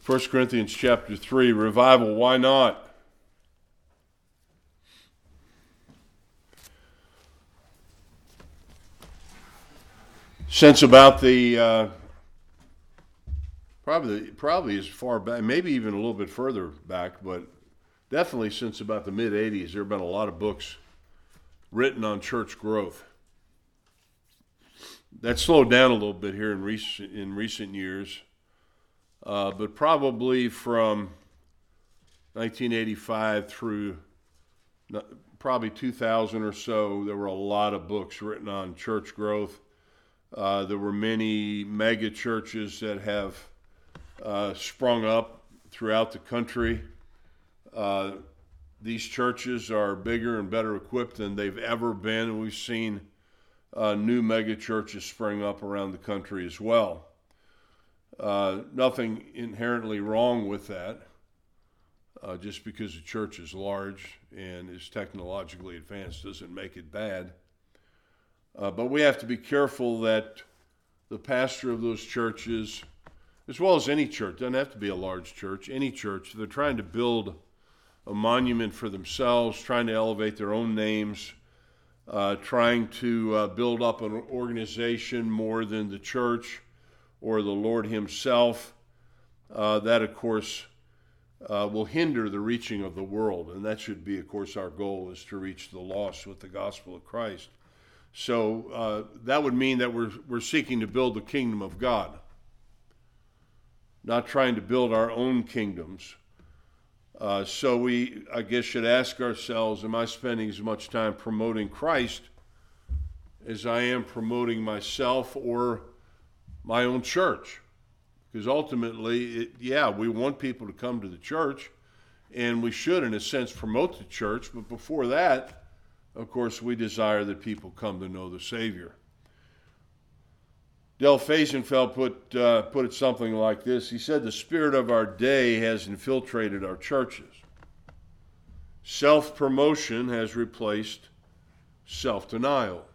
1 Corinthians chapter 3, revival, why not? Since about the, probably as far back, maybe even a little bit further back, but definitely since about the mid-'80s, there have been a lot of books written on church growth. That slowed down a little bit here in recent years, but probably from 1985 through probably 2000 or so, there were a lot of books written on church growth. There were many mega churches that have sprung up throughout the country. These churches are bigger and better equipped than they've ever been. We've seen new mega churches spring up around the country as well. Nothing inherently wrong with that. Just because a church is large and is technologically advanced doesn't make it bad. But we have to be careful that the pastor of those churches, as well as any church, doesn't have to be a large church, any church, they're trying to build a monument for themselves, trying to elevate their own names, trying to build up an organization more than the church or the Lord himself. That, of course, will hinder the reaching of the world. And that should be, of course, our goal, is to reach the lost with the gospel of Christ. So that would mean that we're seeking to build the kingdom of God, not trying to build our own kingdoms. So we, I guess, should ask ourselves, am I spending as much time promoting Christ as I am promoting myself or my own church? Because ultimately, we want people to come to the church, and we should, in a sense, promote the church. But before that, of course, we desire that people come to know the Savior. Del Faisenfeld put it something like this. He said, the spirit of our day has infiltrated our churches. Self-promotion has replaced self-denial.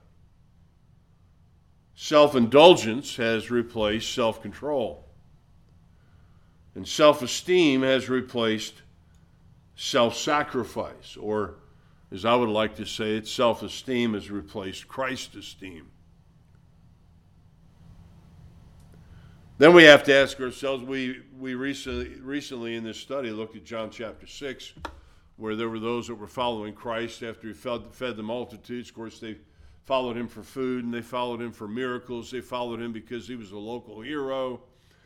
Self-indulgence has replaced self-control. And self-esteem has replaced self-sacrifice, or as I would like to say it, self-esteem has replaced Christ's esteem. Then we have to ask ourselves, we recently in this study looked at John chapter 6, where there were those that were following Christ after he fed the multitudes. Of course, they followed him for food, and they followed him for miracles. They followed him because he was a local hero.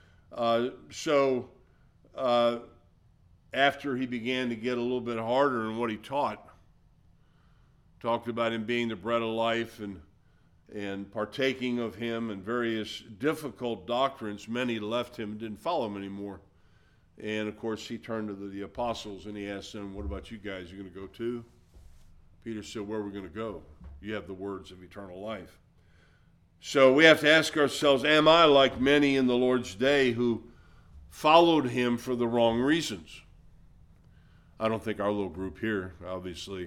After he began to get a little bit harder in what he talked about him being the bread of life and partaking of him and various difficult doctrines, many left him and didn't follow him anymore. And of course, he turned to the apostles and he asked them, what about you guys? You going to go too? Peter said, where are we going to go? You have the words of eternal life. So we have to ask ourselves, am I like many in the Lord's day who followed him for the wrong reasons? I don't think our little group here, obviously,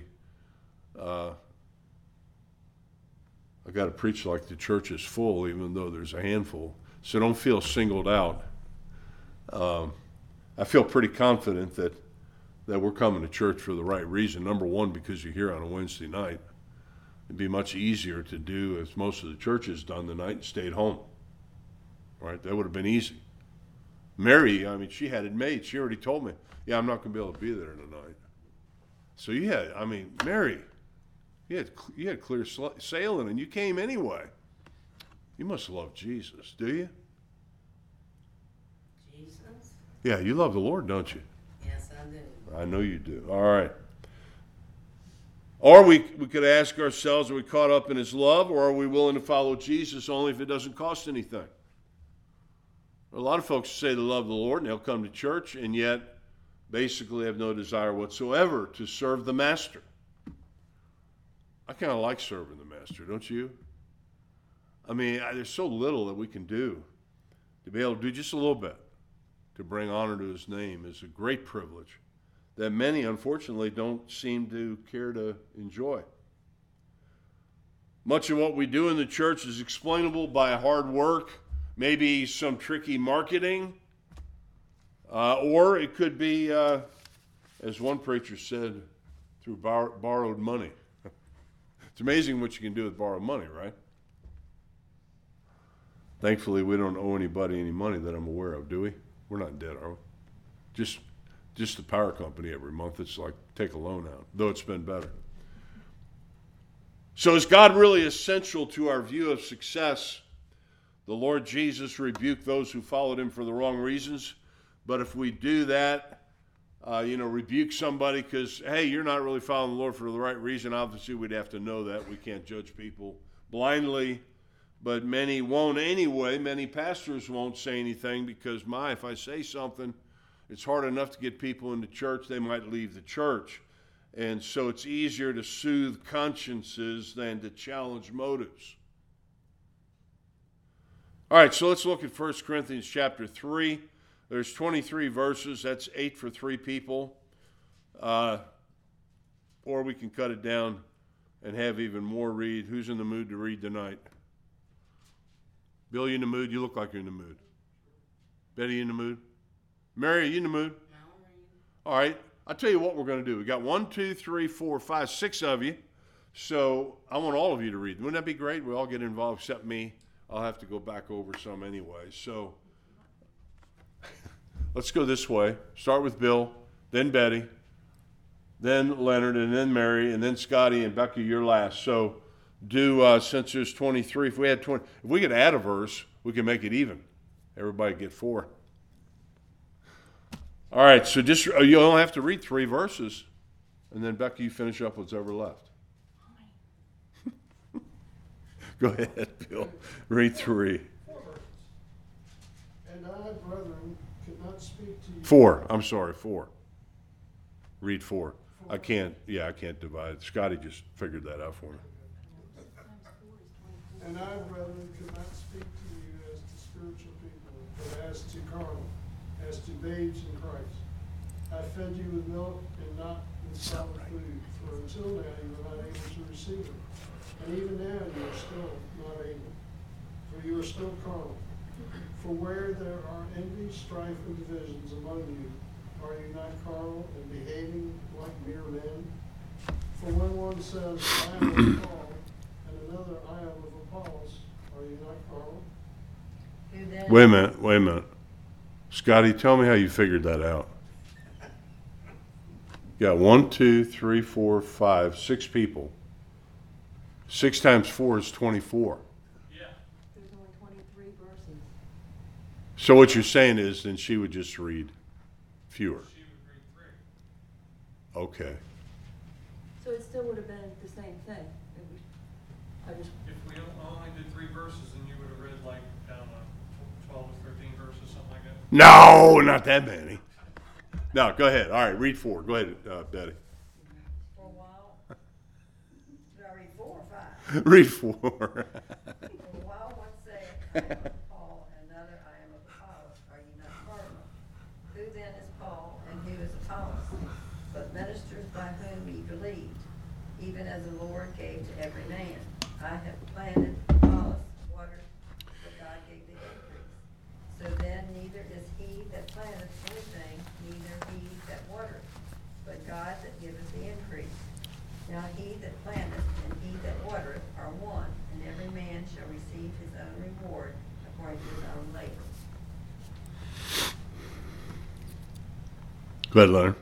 I got to preach like the church is full, even though there's a handful. So don't feel singled out. I feel pretty confident that we're coming to church for the right reason. Number one, because you're here on a Wednesday night. It'd be much easier to do as most of the churches done tonight and stayed home. Right? That would have been easy. Mary, she had it made. She already told me, I'm not going to be able to be there tonight. So Mary, you had clear sailing, and you came anyway. You must love Jesus, do you? Jesus? Yeah, you love the Lord, don't you? Yes, I do. I know you do. All right. Or we could ask ourselves, are we caught up in his love, or are we willing to follow Jesus only if it doesn't cost anything? A lot of folks say they love the Lord, and they'll come to church, and yet basically have no desire whatsoever to serve the master. I kind of like serving the master, don't you? There's so little that we can do. To be able to do just a little bit to bring honor to his name is a great privilege that many, unfortunately, don't seem to care to enjoy. Much of what we do in the church is explainable by hard work, maybe some tricky marketing, Or it could be, as one preacher said, through borrowed money. It's amazing what you can do with borrowed money, right? Thankfully, we don't owe anybody any money that I'm aware of, do we? We're not in debt, are we? Just the power company every month. It's like take a loan out, though it's been better. So is God really essential to our view of success? The Lord Jesus rebuked those who followed him for the wrong reasons. But if we do that, rebuke somebody because, hey, you're not really following the Lord for the right reason, obviously we'd have to know that. We can't judge people blindly. But many won't anyway. Many pastors won't say anything because, if I say something, it's hard enough to get people into church, they might leave the church. And so it's easier to soothe consciences than to challenge motives. All right, so let's look at 1 Corinthians chapter 3. There's 23 verses. That's 8 for 3 people. Or we can cut it down and have even more read. Who's in the mood to read tonight? Bill, you in the mood? You look like you're in the mood. Betty, you in the mood? Mary, are you in the mood? No. All right. I'll tell you what we're going to do. We got 1, 2, 3, 4, 5, 6 of you. So I want all of you to read. Wouldn't that be great? We all get involved except me. I'll have to go back over some anyway. So let's go this way. Start with Bill, then Betty, then Leonard, and then Mary, and then Scotty, and Becky, you're last. So do, since there's 23, if we could add a verse, we can make it even. Everybody get 4. All right, so just you only have to read 3 verses, and then Becky, you finish up what's ever left. Go ahead, Bill. Read 3. 4 verses. And I, brethren, could not speak to you. 4. I'm sorry, 4. Read 4. I can't divide. Scotty just figured that out for me. And I, brethren, could not speak to you as to spiritual people, but as to carnal, as to babes in Christ. I fed you with milk and not with solid food, for until now you were not able to receive it. And even now you are still not able, for you are still carnal. For where there are envy, strife, and divisions among you, are you not carnal and behaving like mere men? For when one says, I am of Paul, and another, I am of Apollos, are you not carnal? Wait a minute. Scotty, tell me how you figured that out. You got 1, 2, 3, 4, 5, 6 people. 6 times 4 is 24. Yeah. There's only 23 verses. So what you're saying is then she would just read fewer. She would read 3. Okay. So it still would have been the same thing. If we only did 3 verses, then you would have read like, I don't know, 12 or 13 verses, something like that. No, not that many. No, go ahead. All right, read 4. Go ahead, Betty. For a while, did I read 4 or 5? Read 4. For a while one said, I am of Paul, and another, I am of Apollos. Are you not carnal? Who then is Paul, and who is Apollos? But ministers by whom ye believed, even as the Lord gave to every man. I have planted, Apollos watered, but God gave the increase. So then neither is he that planteth anything, neither he that watereth, but God that giveth the increase. Now he that planteth and he that watereth are one, and every man shall receive his own reward according to his own labor. Go ahead, Leonard.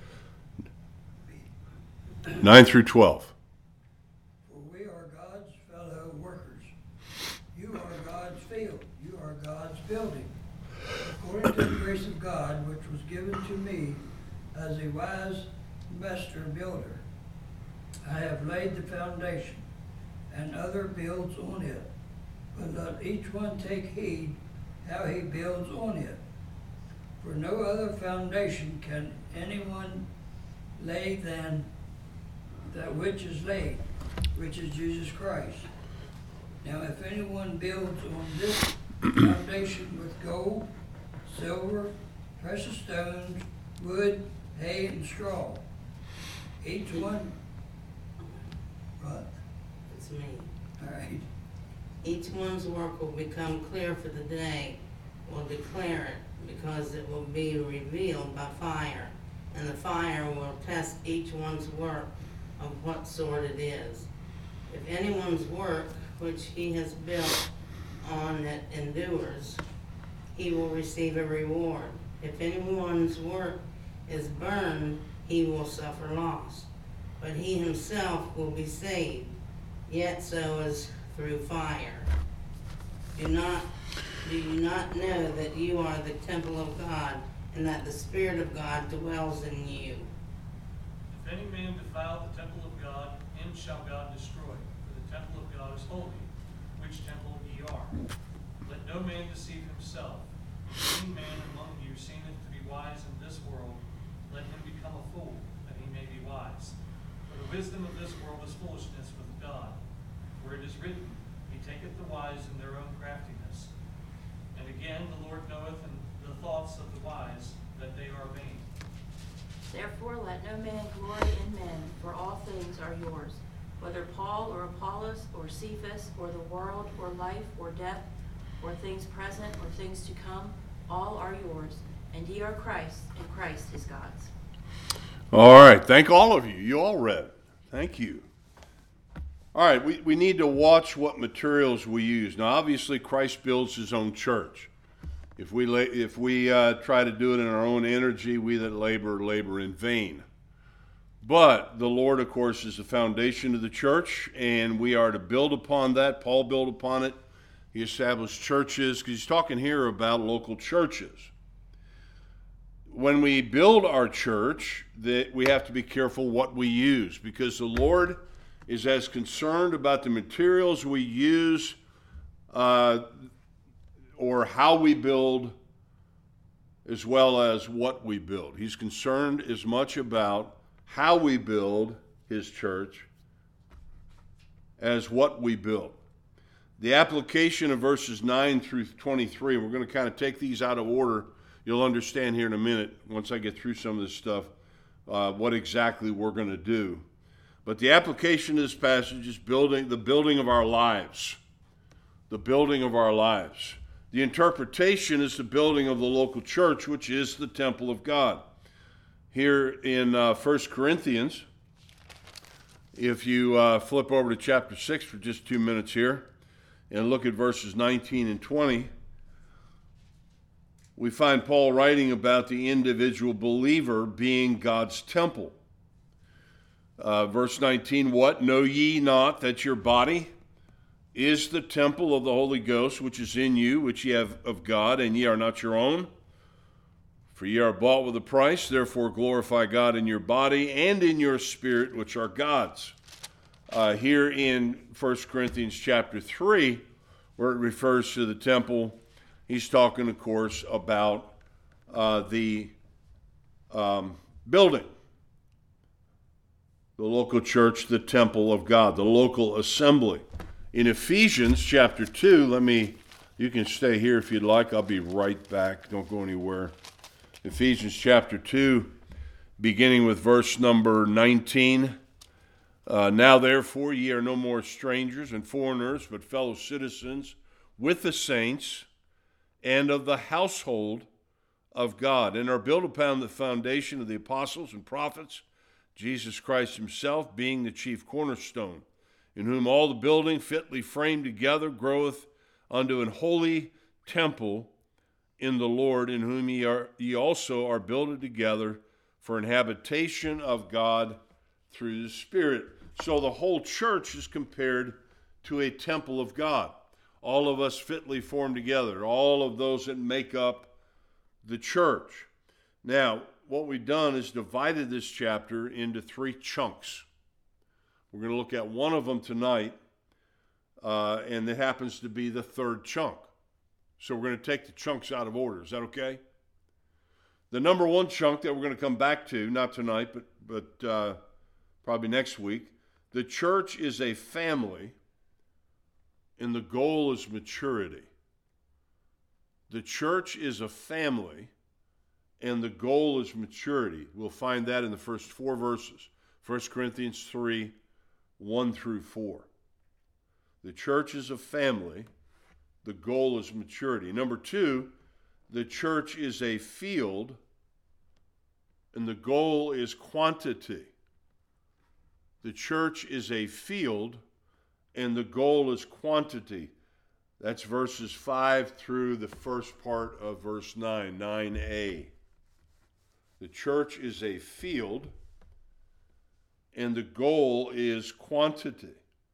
9 through 12. For we are God's fellow workers. You are God's field. You are God's building. According to the grace of God, which was given to me as a wise master builder, I have laid the foundation, and other builds on it. But let each one take heed how he builds on it. For no other foundation can anyone lay than that which is laid, which is Jesus Christ. Now if anyone builds on this foundation with gold, silver, precious stones, wood, hay, and straw, each one, what? It's me. All right. Each one's work will become clear for the day, will declare it, because it will be revealed by fire, and the fire will test each one's work of what sort it is. If anyone's work which he has built on it endures, he will receive a reward. If anyone's work is burned, he will suffer loss, but he himself will be saved, yet so as through fire. Do you not know that you are the temple of God, and that the Spirit of God dwells in you? If any man defile the temple of God, him shall God destroy, for the temple of God is holy, which temple ye are. Let no man deceive himself. If any man among you seemeth to be wise in this world, let him become a fool, that he may be wise. For the wisdom of this world is foolishness with God. For it is written, He taketh the wise in their own craftiness. And again, the Lord knoweth the thoughts of the wise, that they are vain. Therefore let no man glory in men, for all things are yours, whether Paul or Apollos or Cephas or the world or life or death or things present or things to come, all are yours, and ye are Christ, and Christ is God's. All right. Thank all of you. You all read. Thank you. All right. We need to watch what materials we use. Now, obviously, Christ builds his own church. If we try to do it in our own energy, we that labor in vain. But the Lord, of course, is the foundation of the church, and we are to build upon that. Paul built upon it. He established churches, because he's talking here about local churches. When we build our church, we have to be careful what we use, because the Lord is as concerned about the materials we use or how we build as well as what we build. He's concerned as much about how we build his church as what we build. The application of verses 9 through 23, we're going to kind of take these out of order. You'll understand here in a minute, once I get through some of this stuff, what exactly we're going to do. But the application of this passage is the building of our lives. The building of our lives. The interpretation is the building of the local church, which is the temple of God. Here in 1 Corinthians, if you flip over to chapter 6 for just 2 minutes here and look at verses 19 and 20, we find Paul writing about the individual believer being God's temple. Verse 19, what? Know ye not that your body is the temple of the Holy Ghost, which is in you, which ye have of God, and ye are not your own? For ye are bought with a price, therefore glorify God in your body and in your spirit, which are God's. Here in 1 Corinthians chapter 3, where it refers to the temple, he's talking, of course, about the building. The local church, the temple of God, the local assembly. In Ephesians chapter 2, you can stay here if you'd like. I'll be right back. Don't go anywhere. Ephesians chapter 2, beginning with verse number 19. Now therefore ye are no more strangers and foreigners, but fellow citizens with the saints and of the household of God, and are built upon the foundation of the apostles and prophets, Jesus Christ himself being the chief cornerstone, in whom all the building fitly framed together groweth unto an holy temple in the Lord, in whom ye also are builded together for an habitation of God through the Spirit. So the whole church is compared to a temple of God. All of us fitly formed together, all of those that make up the church. Now, what we've done is divided this chapter into 3 chunks. We're going to look at one of them tonight, and it happens to be the 3rd chunk. So we're going to take the chunks out of order. Is that okay? The number 1 chunk that we're going to come back to, not tonight, but probably next week, the church is a family, and the goal is maturity. The church is a family, and the goal is maturity. We'll find that in the first 4 verses. 1 Corinthians 3, 1 through 4. The church is a family. The goal is maturity. Number 2, the church is a field, and the goal is quantity. The church is a field, and the goal is quantity. That's verses 5 through the first part of verse 9, 9a. The church is a field, and the goal is quantity.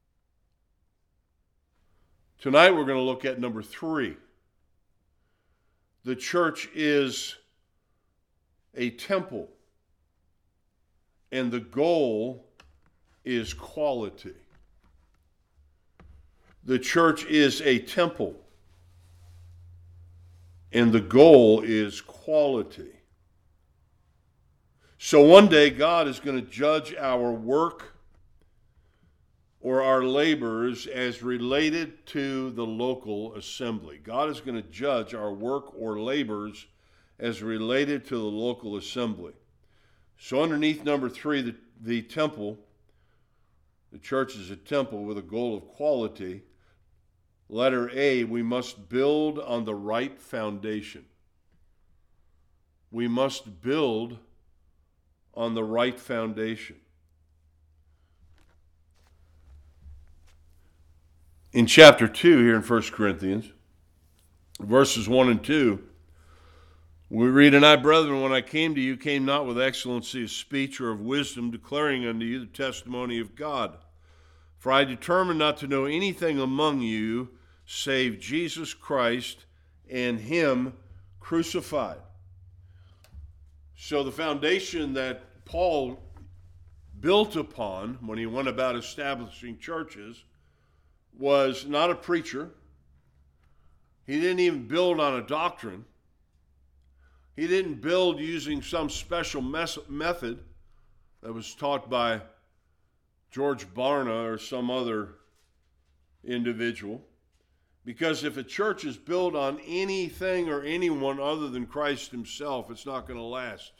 Tonight we're going to look at number 3. The church is a temple, and the goal is quality. The church is a temple, and the goal is quality. So one day God is going to judge our work or our labors as related to the local assembly. God is going to judge our work or labors as related to the local assembly. So underneath number 3, the temple, the church is a temple with a goal of quality. Letter A, we must build on the right foundation. We must build on the right foundation. In chapter 2 here in 1 Corinthians, verses 1 and 2, we read, "And I, brethren, when I came to you, came not with excellency of speech or of wisdom, declaring unto you the testimony of God. For I determined not to know anything among you save Jesus Christ and him crucified." So the foundation that Paul built upon when he went about establishing churches was not a preacher. He didn't even build on a doctrine. He didn't build using some special method that was taught by George Barna or some other individual. Because if a church is built on anything or anyone other than Christ himself, it's not going to last.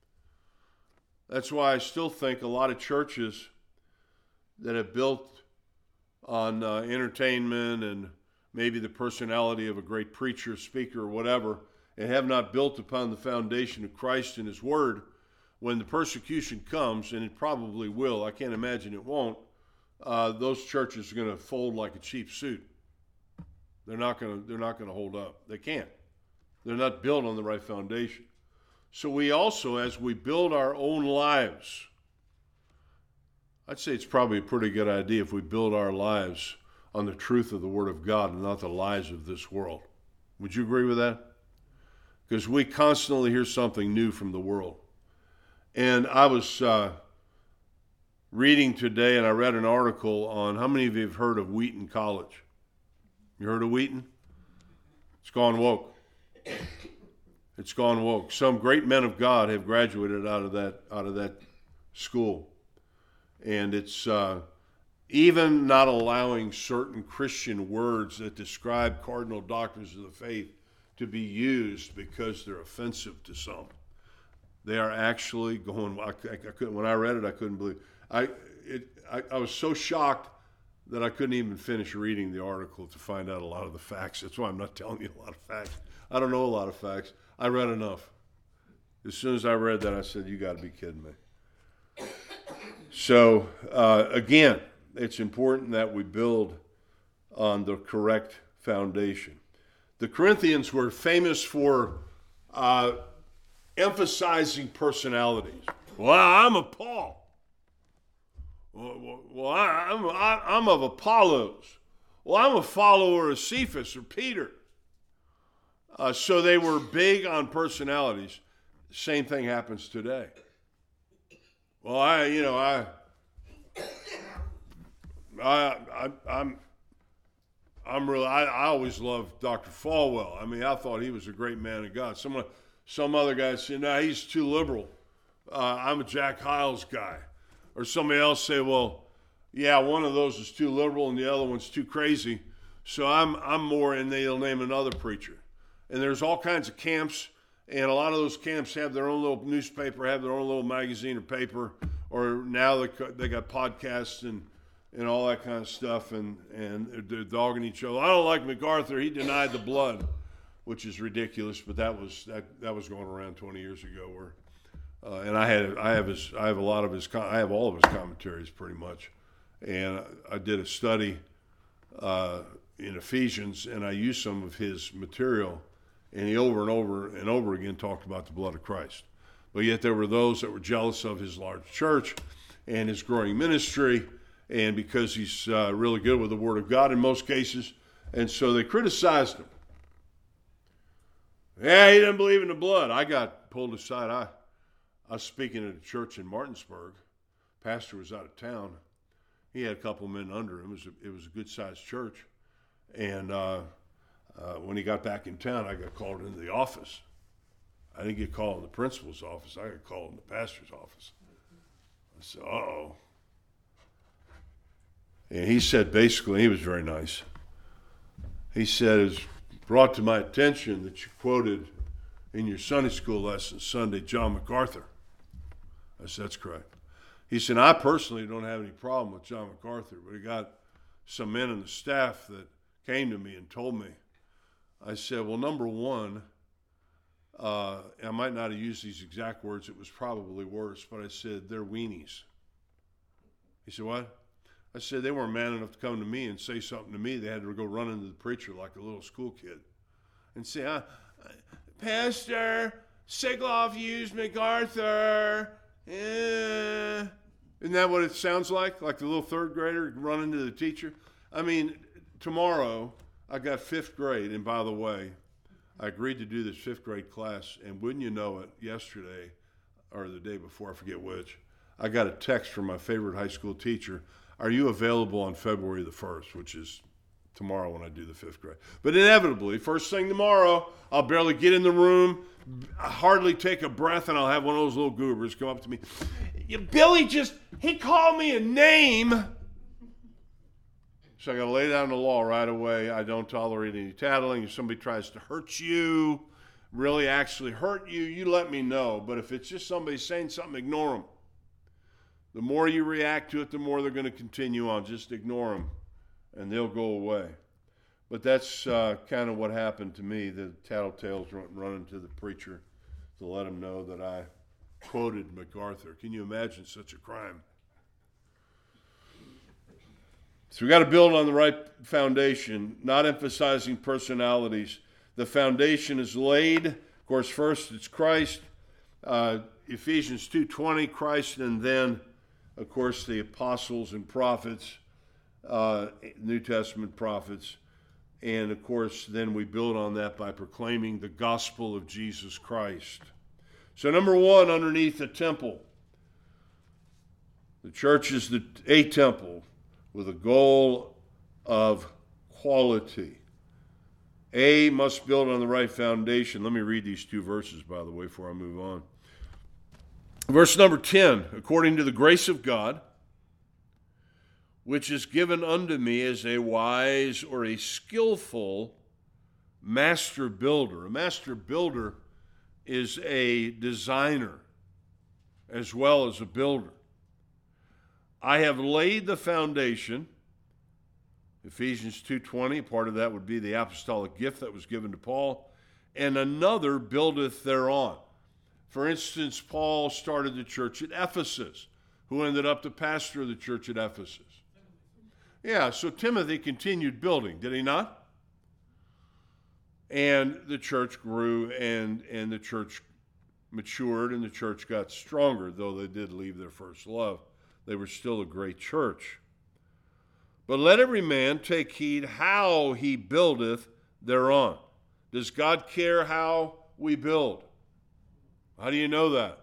That's why I still think a lot of churches that have built on entertainment and maybe the personality of a great preacher, speaker, or whatever, and have not built upon the foundation of Christ and his word, when the persecution comes, and it probably will, I can't imagine it won't, those churches are going to fold like a cheap suit. They're not going to hold up. They can't. They're not built on the right foundation. So we also, as we build our own lives, I'd say it's probably a pretty good idea if we build our lives on the truth of the Word of God and not the lies of this world. Would you agree with that? Because we constantly hear something new from the world. And I was reading today, and I read an article on, how many of you have heard of Wheaton College? You heard of Wheaton? It's gone woke. It's gone woke. Some great men of God have graduated out of that school. And it's even not allowing certain Christian words that describe cardinal doctrines of the faith to be used because they're offensive to some. They are actually going, I couldn't, when I read it, I couldn't believe it. I was so shocked that I couldn't even finish reading the article to find out a lot of the facts. That's why I'm not telling you a lot of facts. I don't know a lot of facts. I read enough. As soon as I read that, I said, you got to be kidding me. So, again, it's important that we build on the correct foundation. The Corinthians were famous for emphasizing personalities. Well, I'm a Paul. Well, I'm of Apollos. Well, I'm a follower of Cephas or Peter. So they were big on personalities. Same thing happens today. Well, I always loved Dr. Falwell. I mean, I thought he was a great man of God. Some other guys say, no, he's too liberal. I'm a Jack Hyles guy. Or somebody else say, well, yeah, one of those is too liberal and the other one's too crazy. So I'm more, and they'll name another preacher. And there's all kinds of camps, and a lot of those camps have their own little newspaper, have their own little magazine or paper, or now they got podcasts and all that kind of stuff, and they're dogging each other. I don't like MacArthur. He denied the blood. which is ridiculous, but that was going around 20 years ago. And I have all of his commentaries pretty much, and I did a study in Ephesians, and I used some of his material, and he over and over and over again talked about the blood of Christ. But yet there were those that were jealous of his large church and his growing ministry, and because he's really good with the Word of God in most cases, and so they criticized him. Yeah, he didn't believe in the blood. I got pulled aside. I was speaking at a church in Martinsburg. Pastor was out of town. He had a couple men under him. It was a good-sized church. And when he got back in town, I got called into the office. I didn't get called in the principal's office. I got called in the pastor's office. I said, uh-oh. And he said, basically, he was very nice. He said, it's brought to my attention that you quoted in your Sunday school lesson Sunday John MacArthur. I said, that's correct. He said, I personally don't have any problem with John MacArthur, but he got some men in the staff that came to me and told me. I said, well, number one, I might not have used these exact words, it was probably worse, but I said, they're weenies. He said, what? I said, they weren't man enough to come to me and say something to me. They had to go running to the preacher like a little school kid and say, Pastor, Sigloff used MacArthur. Isn't that what it sounds like? Like the little third grader running to the teacher? I mean, tomorrow I got fifth grade, and by the way, I agreed to do this fifth grade class, and wouldn't you know it, yesterday, or the day before, I forget which, I got a text from my favorite high school teacher. Are you available on February the 1st, which is tomorrow when I do the fifth grade? But inevitably, first thing tomorrow, I'll barely get in the room, hardly take a breath, and I'll have one of those little goobers come up to me. Billy he called me a name. So I got to lay down the law right away. I don't tolerate any tattling. If somebody tries to hurt you, really actually hurt you, you let me know. But if it's just somebody saying something, ignore them. The more you react to it, the more they're going to continue on. Just ignore them, and they'll go away. But that's kind of what happened to me. The tattletales running to the preacher to let him know that I quoted MacArthur. Can you imagine such a crime? So we got to build on the right foundation, not emphasizing personalities. The foundation is laid. Of course, first it's Christ. Ephesians 2:20, Christ, and then, of course, the apostles and prophets, New Testament prophets. And, of course, then we build on that by proclaiming the gospel of Jesus Christ. So, number one, underneath the temple, the church is a temple with a goal of quality. A must build on the right foundation. Let me read these two verses, by the way, before I move on. Verse number 10, according to the grace of God, which is given unto me as a wise or a skillful master builder. A master builder is a designer as well as a builder. I have laid the foundation. Ephesians 2:20, part of that would be the apostolic gift that was given to Paul, and another buildeth thereon. For instance, Paul started the church at Ephesus. Who ended up the pastor of the church at Ephesus? Yeah, so Timothy continued building, did he not? And the church grew, and the church matured, and the church got stronger, though they did leave their first love. They were still a great church. But let every man take heed how he buildeth thereon. Does God care how we build? How do you know that?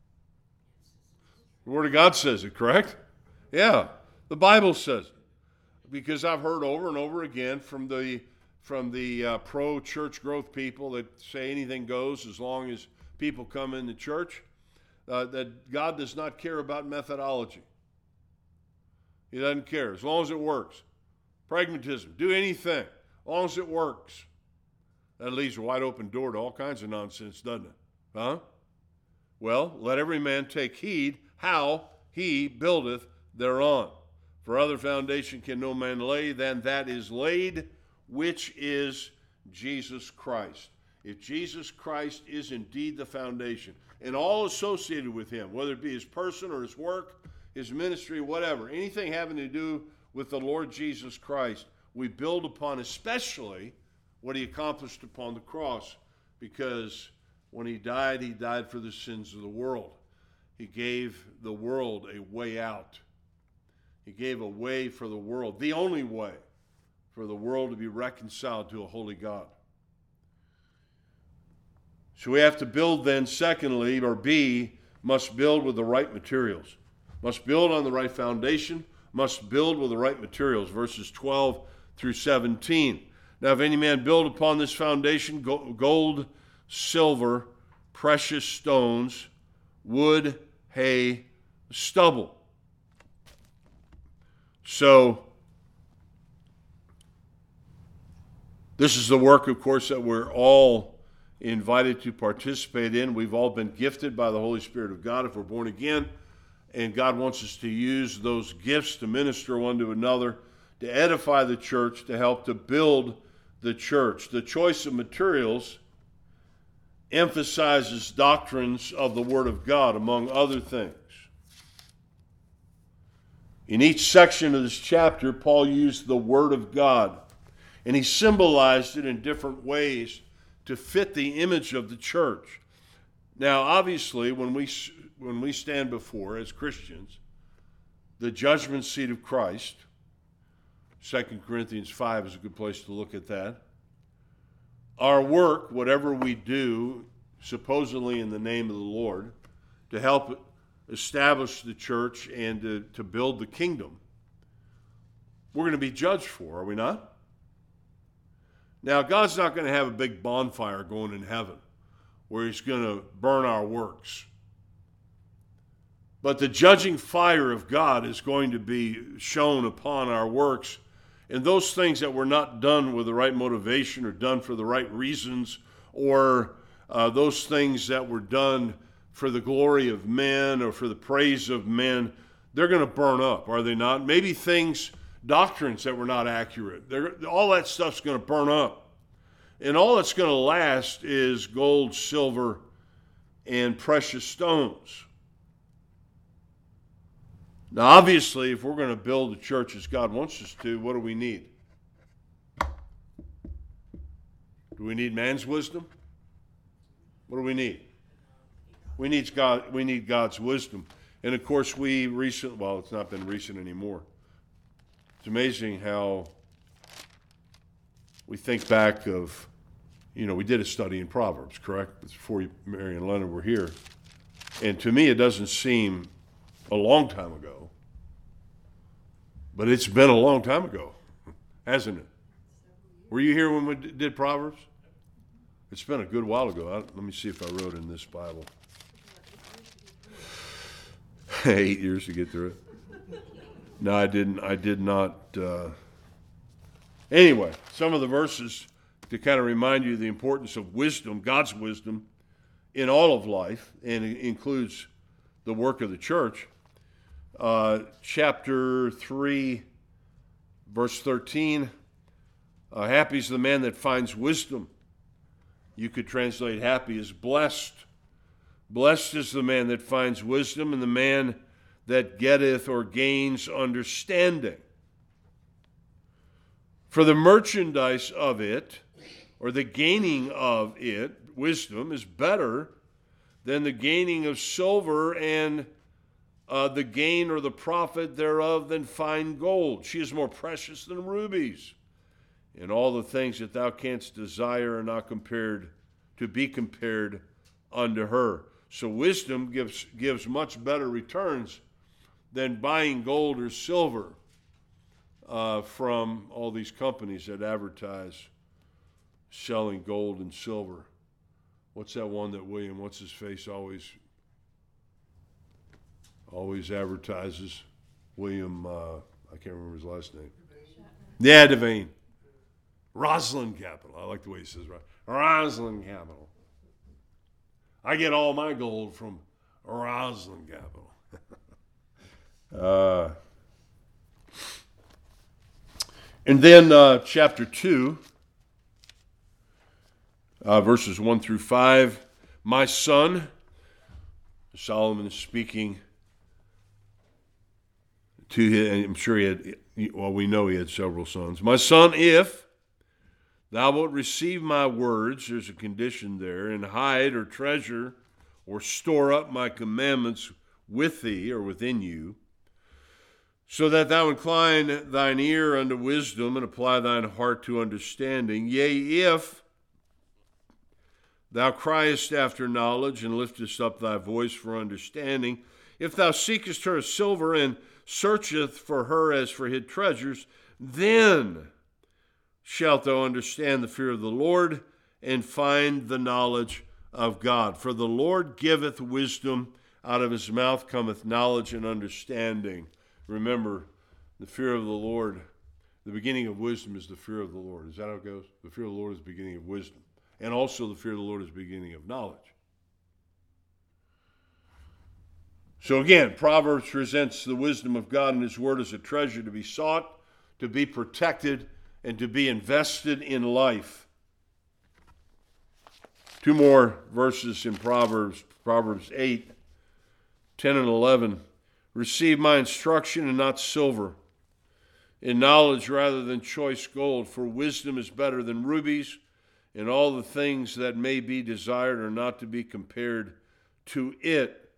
The Word of God says it, correct? Yeah, the Bible says it. Because I've heard over and over again from the pro-church growth people that say anything goes as long as people come in the church, that God does not care about methodology. He doesn't care, as long as it works. Pragmatism, do anything, as long as it works. That leaves a wide open door to all kinds of nonsense, doesn't it? Huh? Well, let every man take heed how he buildeth thereon. For other foundation can no man lay than that is laid, which is Jesus Christ. If Jesus Christ is indeed the foundation, and all associated with him, whether it be his person or his work, his ministry, whatever, anything having to do with the Lord Jesus Christ, we build upon especially what he accomplished upon the cross, because when he died for the sins of the world. He gave the world a way out. He gave a way for the world, the only way for the world to be reconciled to a holy God. So we have to build then, secondly, or B, must build with the right materials. Must build on the right foundation, must build with the right materials, verses 12 through 17. Now, if any man build upon this foundation gold, silver, precious stones, wood, hay, stubble. So, this is the work, of course, that we're all invited to participate in. We've all been gifted by the Holy Spirit of God if we're born again, and God wants us to use those gifts to minister one to another, to edify the church, to help to build the church. The choice of materials emphasizes doctrines of the Word of God, among other things. In each section of this chapter, Paul used the Word of God, and he symbolized it in different ways to fit the image of the church. Now, obviously, when we stand before, as Christians, the judgment seat of Christ, 2 Corinthians 5 is a good place to look at that. Our work, whatever we do, supposedly in the name of the Lord, to help establish the church and to build the kingdom, we're going to be judged for, are we not? Now, God's not going to have a big bonfire going in heaven where he's going to burn our works. But the judging fire of God is going to be shown upon our works, and those things that were not done with the right motivation or done for the right reasons, or those things that were done for the glory of men or for the praise of men, they're going to burn up, are they not? Maybe doctrines that were not accurate. All that stuff's going to burn up. And all that's going to last is gold, silver, and precious stones. Now, obviously, if we're going to build the church as God wants us to, what do we need? Do we need man's wisdom? What do we need? We need God's wisdom. And of course, it's not been recent anymore. It's amazing how we think back of, we did a study in Proverbs, correct? Before Mary and Leonard were here. And to me, it doesn't seem a long time ago. But it's been a long time ago, hasn't it? Were you here when we did Proverbs? It's been a good while ago. Let me see if I wrote in this Bible. 8 years to get through it. No, I didn't. I did not. Anyway, some of the verses to kind of remind you of the importance of wisdom, God's wisdom, in all of life, and it includes the work of the church. Chapter 3, verse 13, happy is the man that finds wisdom. You could translate happy as blessed. Blessed is the man that finds wisdom, and the man that getteth or gains understanding. For the merchandise of it, or the gaining of it, wisdom, is better than the gaining of silver, and the gain or the profit thereof than fine gold. She is more precious than rubies. And all the things that thou canst desire are not to be compared unto her. So wisdom gives much better returns than buying gold or silver from all these companies that advertise selling gold and silver. What's that one that what's his face always advertises? William, I can't remember his last name. Yeah, Devane. Rosalind Capital. I like the way he says right. Rosalind Capital. I get all my gold from Rosalind Capital. And then chapter 2, verses 1 through 5. My son, Solomon is speaking to his, and I'm sure we know he had several sons. My son, if thou wilt receive my words, there's a condition there, and hide or treasure or store up my commandments with thee or within you, so that thou incline thine ear unto wisdom and apply thine heart to understanding. Yea, if thou criest after knowledge and liftest up thy voice for understanding, if thou seekest her as silver and searcheth for her as for hid treasures, then shalt thou understand the fear of the Lord and find the knowledge of God. For the Lord giveth wisdom, out of his mouth cometh knowledge and understanding. Remember, the fear of the Lord, the beginning of wisdom is the fear of the Lord. Is that how it goes? The fear of the Lord is the beginning of wisdom. And also the fear of the Lord is the beginning of knowledge. So again, Proverbs presents the wisdom of God and his word as a treasure to be sought, to be protected, and to be invested in life. Two more verses in Proverbs 8, 10 and 11. Receive my instruction and not silver, in knowledge rather than choice gold, for wisdom is better than rubies, and all the things that may be desired are not to be compared to it.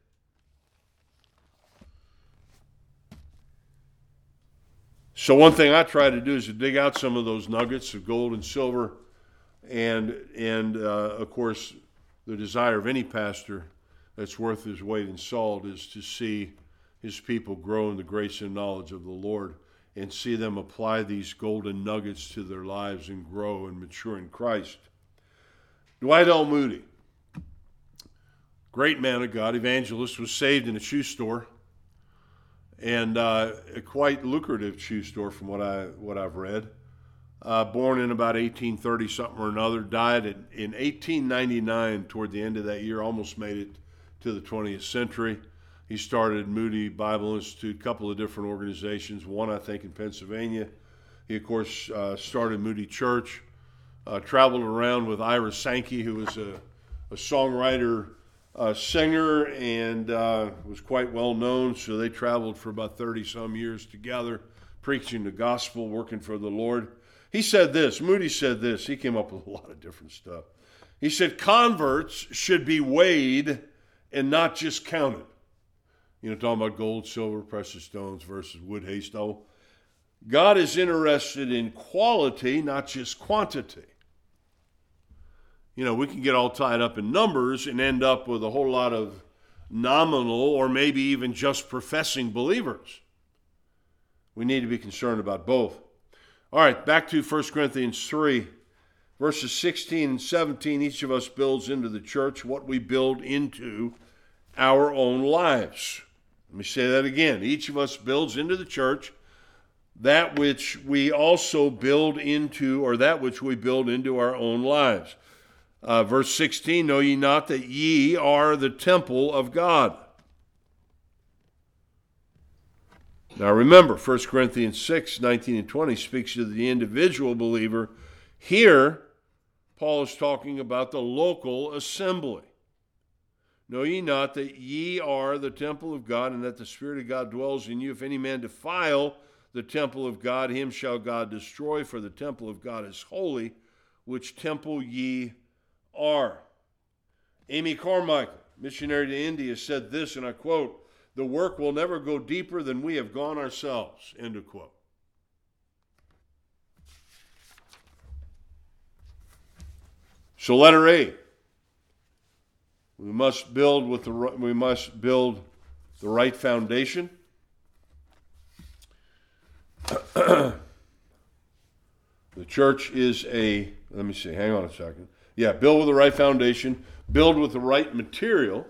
So one thing I try to do is to dig out some of those nuggets of gold and silver, and of course, the desire of any pastor that's worth his weight in salt is to see his people grow in the grace and knowledge of the Lord and see them apply these golden nuggets to their lives and grow and mature in Christ. Dwight L. Moody, great man of God, evangelist, was saved in a shoe store, and a quite lucrative shoe store from what I've read. Born in about 1830 something or another, died in 1899 toward the end of that year, almost made it to the 20th century. He started Moody Bible Institute, a couple of different organizations, one I think in Pennsylvania. He of course started Moody Church, traveled around with Ira Sankey, who was a songwriter, singer, and was quite well known. So they traveled for about 30 some years together, preaching the gospel, working for the Lord. He said this, Moody said this, he came up with a lot of different stuff. He said, converts should be weighed and not just counted. You know, talking about gold, silver, precious stones versus wood, hay, stubble. God is interested in quality, not just quantity. You know, we can get all tied up in numbers and end up with a whole lot of nominal or maybe even just professing believers. We need to be concerned about both. All right, back to 1 Corinthians 3, verses 16 and 17. Each of us builds into the church what we build into our own lives. Let me say that again. Each of us builds into the church that which we also build into, or that which we build into our own lives. Verse 16, know ye not that ye are the temple of God? Now remember, 1 Corinthians 6, 19 and 20 speaks to the individual believer. Here, Paul is talking about the local assembly. Know ye not that ye are the temple of God, and that the Spirit of God dwells in you? If any man defile the temple of God, him shall God destroy, for the temple of God is holy, which temple ye are. Amy Carmichael, missionary to India, said this, and I quote, the work will never go deeper than we have gone ourselves, end of quote. So letter A, we must build the right foundation. The church is hang on a second. Yeah, build with the right foundation, build with the right material.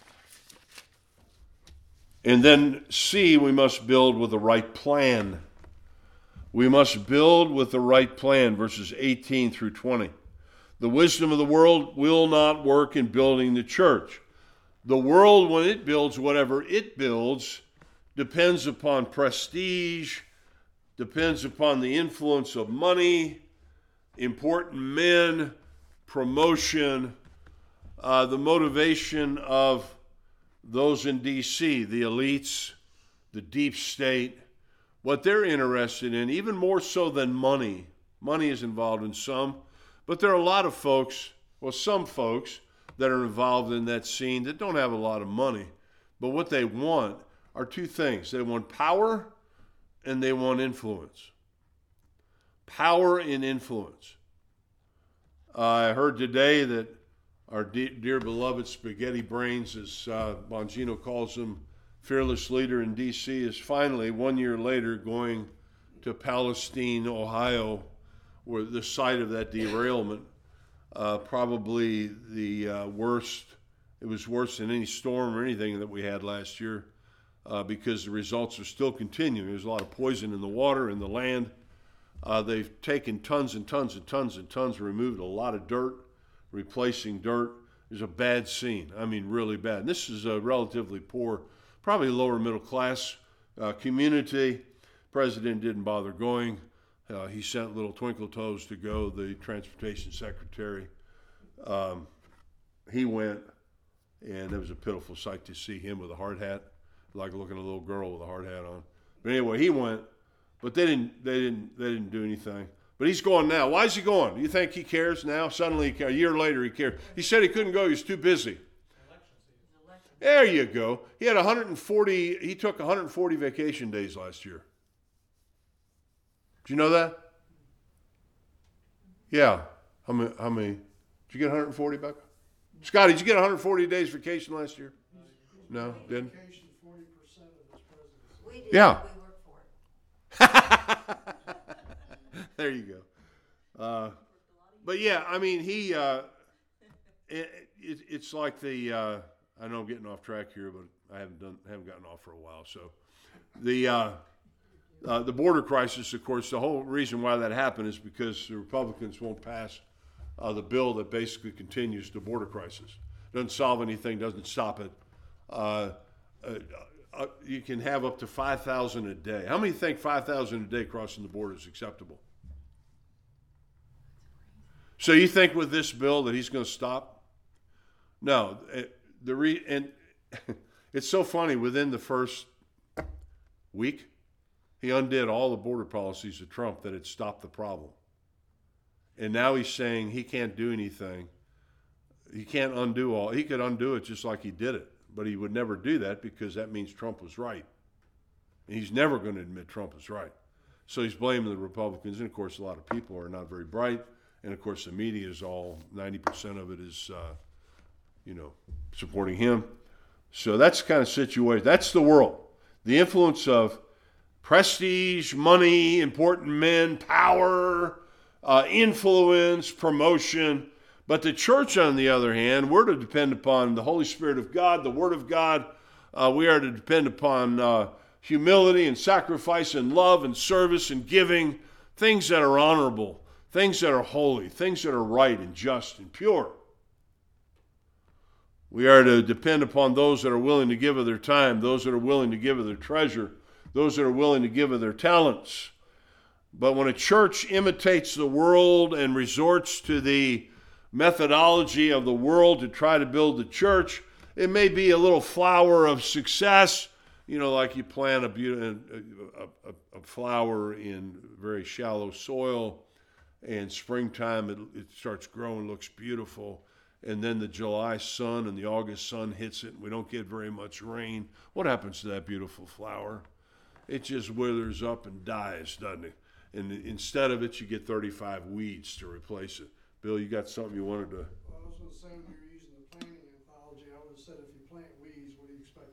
And then C, we must build with the right plan. We must build with the right plan, verses 18 through 20. The wisdom of the world will not work in building the church. The world, when it builds whatever it builds, depends upon prestige, depends upon the influence of money, important men, promotion, the motivation of those in D.C., the elites, the deep state, what they're interested in, even more so than money. Money is involved in some, but there are a lot of folks, well, some folks that are involved in that scene that don't have a lot of money. But what they want are two things. They want power and they want influence. Power and influence. I heard today that our dear beloved Spaghetti Brains, as Bongino calls him, fearless leader in D.C., is finally, 1 year later, going to Palestine, Ohio, where the site of that derailment, probably the worst. It was worse than any storm or anything that we had last year, because the results are still continuing. There's a lot of poison in the water, in the land. They've taken tons and tons and tons and tons, removed a lot of dirt, replacing dirt. There's a bad scene. I mean, really bad. And this is a relatively poor, probably lower middle class community. President didn't bother going. He sent little Twinkle Toes to go, the transportation secretary. He went, and it was a pitiful sight to see him with a hard hat, like looking at a little girl with a hard hat on. But anyway, he went, but they didn't do anything. But he's going now. Why is he going? Do you think he cares now? Suddenly, a year later, he cares. He said he couldn't go. He was too busy. There you go. He had 140. He took 140 vacation days last year. Did you know that? Yeah. How many? Did you get 140 back? Scotty, did you get 140 days vacation last year? No, didn't. Vacation 40% of his presidency. We did, Yeah. we worked for it. There you go. But yeah, I mean, he. It's like the. I know I'm getting off track here, but I haven't gotten off for a while. So, the border crisis, of course, the whole reason why that happened is because the Republicans won't pass the bill that basically continues the border crisis. Doesn't solve anything, doesn't stop it. You can have up to 5,000 a day. How many think 5,000 a day crossing the border is acceptable? So you think with this bill that he's going to stop? No. And it's so funny. Within the first week, he undid all the border policies of Trump that had stopped the problem. And now he's saying he can't do anything. He can't undo all. He could undo it just like he did it. But he would never do that because that means Trump was right. And he's never going to admit Trump is right. So he's blaming the Republicans. And, of course, a lot of people are not very bright. And, of course, the media is all, 90% of it is, supporting him. So that's the kind of situation. That's the world. The influence of prestige, money, important men, power, influence, promotion. But the church, on the other hand, we're to depend upon the Holy Spirit of God, the Word of God. We are to depend upon humility and sacrifice and love and service and giving, things that are honorable, things that are holy, things that are right and just and pure. We are to depend upon those that are willing to give of their time, those that are willing to give of their treasure, those that are willing to give of their talents. But when a church imitates the world and resorts to the methodology of the world to try to build the church, it may be a little flower of success, like you plant a flower in very shallow soil, and springtime it starts growing, looks beautiful, and then the July sun and the August sun hits it, and we don't get very much rain. What happens to that beautiful flower? It just withers up and dies, doesn't it? And instead of it, you get 35 weeds to replace it. Bill, you got something you wanted to... Well, I was going to say, when you're using the planting anthology, I would have said if you plant weeds, what do you expect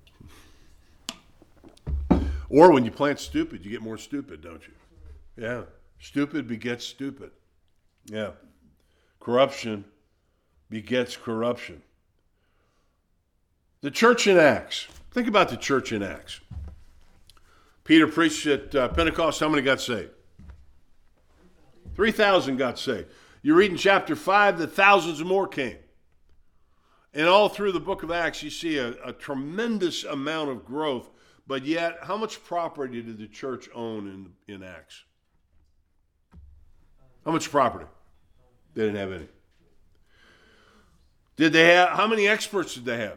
to get? Or when you plant stupid, you get more stupid, don't you? Yeah. Stupid begets stupid. Yeah. Corruption begets corruption. The church in Acts. Think about the church in Acts. Peter preached at Pentecost. How many got saved? 3,000 got saved. You read in chapter 5 that thousands more came. And all through the book of Acts, you see a tremendous amount of growth. But yet, how much property did the church own in Acts? How much property? They didn't have any. Did they have, how many experts did they have?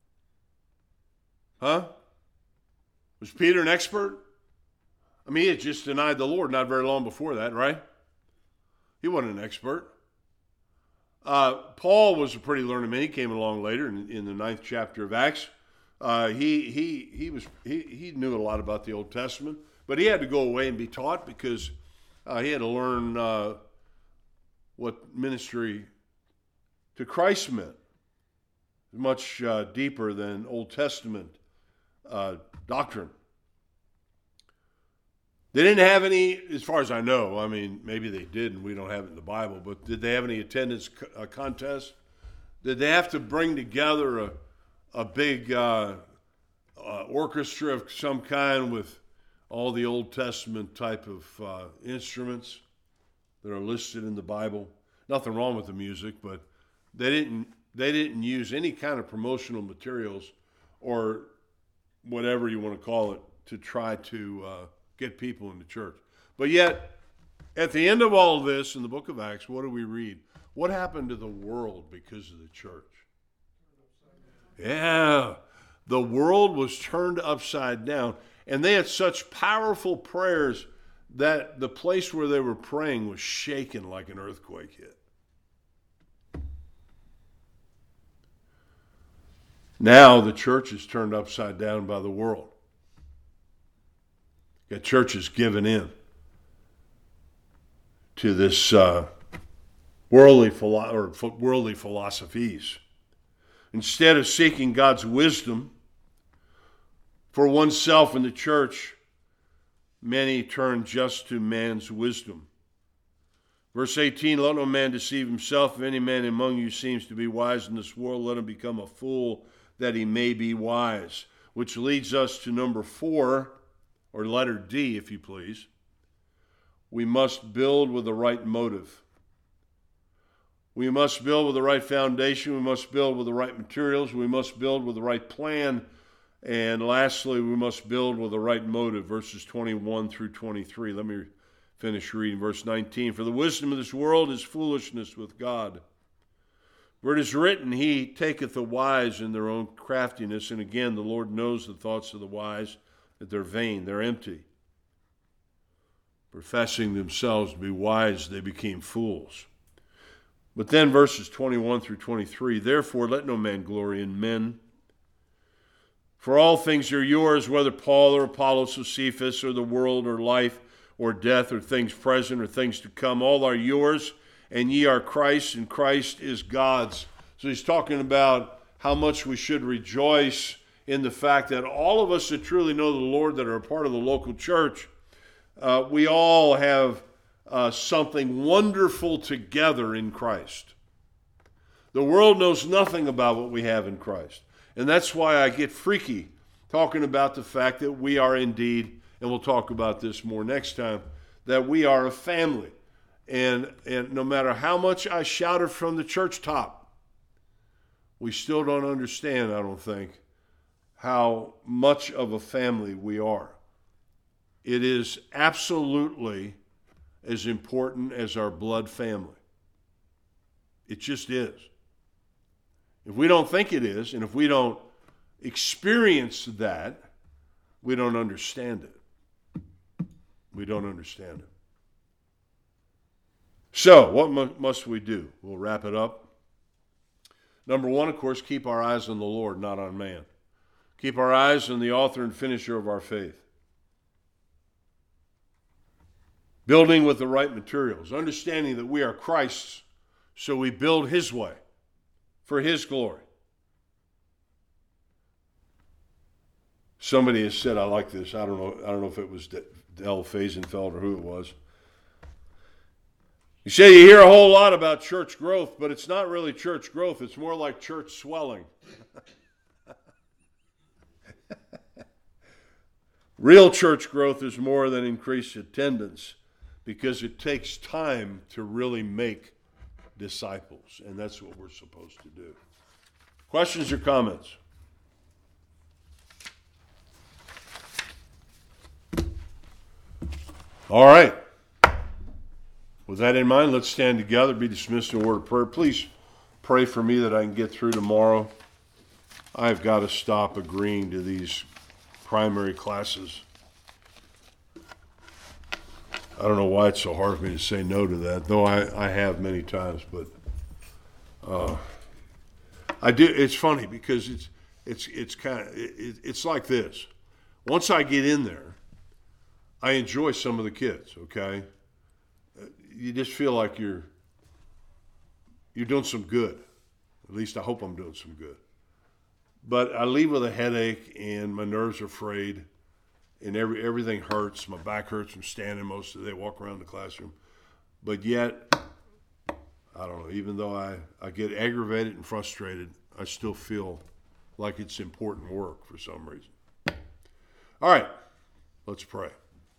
Huh? Was Peter an expert? I mean, he had just denied the Lord not very long before that, right? He wasn't an expert. Paul was a pretty learned man. He came along later in the 9th chapter of Acts. He knew a lot about the Old Testament, but he had to go away and be taught because he had to learn what ministry to Christ meant. Much deeper than Old Testament doctrine. They didn't have any, as far as I know, I mean, maybe they did and we don't have it in the Bible, but did they have any attendance contests? Did they have to bring together a big orchestra of some kind with all the Old Testament type of instruments that are listed in the Bible? Nothing wrong with the music, but they didn't use any kind of promotional materials or whatever you want to call it to try to get people into church. But yet, at the end of all of this in the book of Acts, what do we read? What happened to the world because of the church? Yeah, the world was turned upside down. And they had such powerful prayers that the place where they were praying was shaken like an earthquake hit. Now the church is turned upside down by the world. The church is given in to this worldly philosophies. Instead of seeking God's wisdom for oneself in the church, many turn just to man's wisdom. Verse 18, let no man deceive himself. If any man among you seems to be wise in this world, let him become a fool that he may be wise. Which leads us to number 4, or letter D, if you please. We must build with the right motive. We must build with the right foundation. We must build with the right materials. We must build with the right plan. And lastly, we must build with the right motive. Verses 21 through 23. Let me finish reading verse 19. For the wisdom of this world is foolishness with God. For it is written, He taketh the wise in their own craftiness. And again, the Lord knows the thoughts of the wise, that they're vain, they're empty. Professing themselves to be wise, they became fools. But then verses 21 through 23, therefore let no man glory in men. For all things are yours, whether Paul or Apollos or Cephas or the world or life or death or things present or things to come, all are yours, and ye are Christ, and Christ is God's. So he's talking about how much we should rejoice in the fact that all of us that truly know the Lord, that are a part of the local church, we all have something wonderful together in Christ. The world knows nothing about what we have in Christ. And that's why I get freaky talking about the fact that we are indeed, and we'll talk about this more next time, that we are a family. And no matter how much I shout it from the church top, we still don't understand, I don't think, how much of a family we are. It is absolutely as important as our blood family. It just is. If we don't think it is, and if we don't experience that, we don't understand it. We don't understand it. So, what must we do? We'll wrap it up. Number 1, of course, keep our eyes on the Lord, not on man. Keep our eyes on the author and finisher of our faith. Building with the right materials, understanding that we are Christ's, so we build His way for His glory. Somebody has said, I like this. I don't know if it was Del Faisenfeld or who it was. You say you hear a whole lot about church growth, but it's not really church growth. It's more like church swelling. Real church growth is more than increased attendance, because it takes time to really make disciples, and that's what we're supposed to do. Questions or comments? All right. With that in mind, let's stand together, be dismissed in a word of prayer. Please pray for me that I can get through tomorrow. I've got to stop agreeing to these primary classes. I don't know why it's so hard for me to say no to that, though I have many times, but I do. It's funny because it's kind of it's like this. Once I get in there, I enjoy some of the kids. Okay, you just feel like you're doing some good. At least I hope I'm doing some good. But I leave with a headache and my nerves are frayed and everything hurts. My back hurts from standing most of the day, walk around the classroom. But yet, I don't know, even though I get aggravated and frustrated, I still feel like it's important work for some reason. All right, let's pray.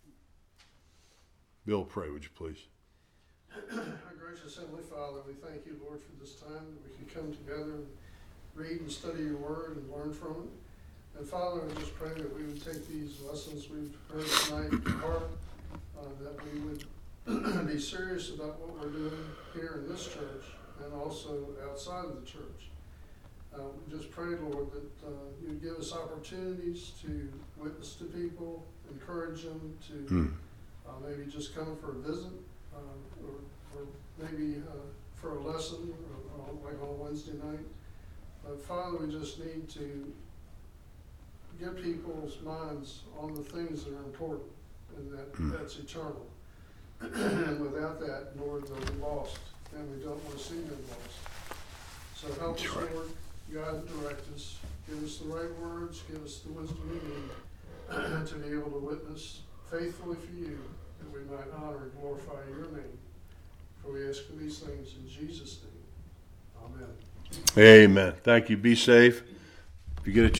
Bill, pray, would you please? Our gracious Heavenly Father, we thank you, Lord, for this time that we can come together and read and study your word and learn from it. And Father, I just pray that we would take these lessons we've heard tonight to heart, that we would be serious about what we're doing here in this church and also outside of the church. We just pray, Lord, that you'd give us opportunities to witness to people, encourage them to maybe just come for a visit, or maybe for a lesson, like on a Wednesday night. But Father, we just need to get people's minds on the things that are important, and that's eternal. And without that, Lord, they'll be lost, and we don't want to see them lost. So help us, Lord, guide and direct us, give us the right words, give us the wisdom we need to be able to witness faithfully for you, that we might honor and glorify your name. For we ask for these things in Jesus' name. Amen. Amen. Thank you. Be safe. If you get a